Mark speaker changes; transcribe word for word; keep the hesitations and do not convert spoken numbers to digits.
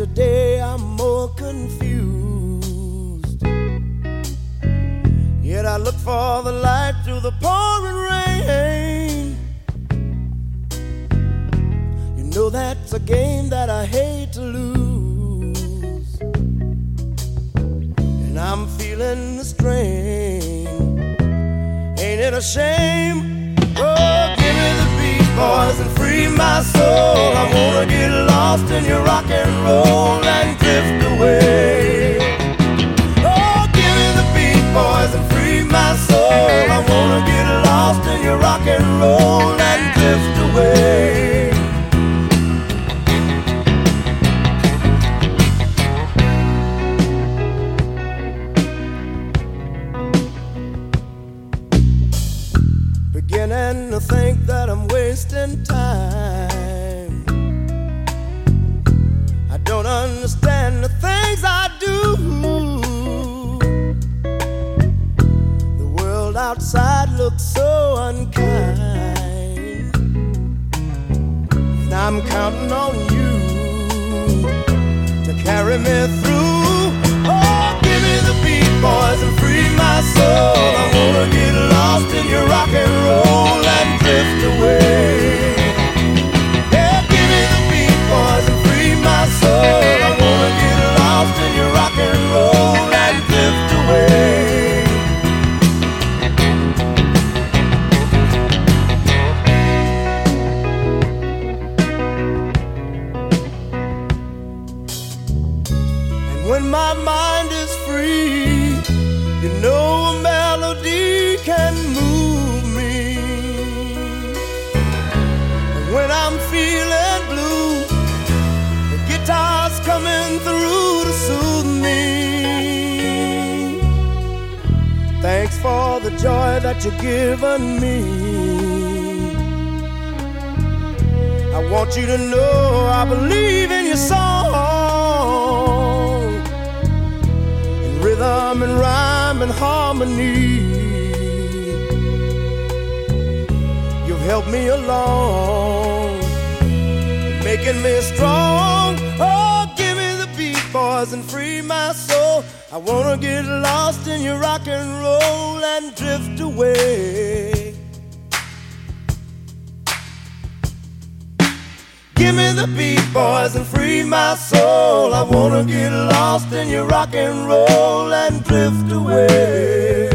Speaker 1: today I'm more confused. Yet I look for the light through the pouring rain. You know that's a game that I hate to lose, and I'm feeling the strain. Ain't it a shame? Oh, give me the beat, boys, and free my soul. I wanna get lost in your rock and roll and drift away. Oh, give me the beat, boys, and free my soul. I wanna get lost in your rock and roll and drift away. Beginning to think that I'm wasting time. I don't understand the things I do. The world outside looks so unkind, and I'm counting on you to carry me through. Oh, give me the beat, boys, and free my soul. I wanna get lost in your rock and roll and drift away. Yeah, give me the beat, boys, and free my soul. I wanna get lost in your rock and roll and drift away. And when my mind is free, you know a melody can move me. And when I'm feeling blue, the guitar's coming through to soothe me. Thanks for the joy that you've given me. I want you to know I believe in your song, in rhythm and rhyme and harmony. You've helped me along, making me strong. Oh, give me the beat, boys, and free my soul. I wanna get lost in your rock and roll and drift away. Give me the beat, boys, and free my soul. I wanna get lost in your rock and roll and drift away.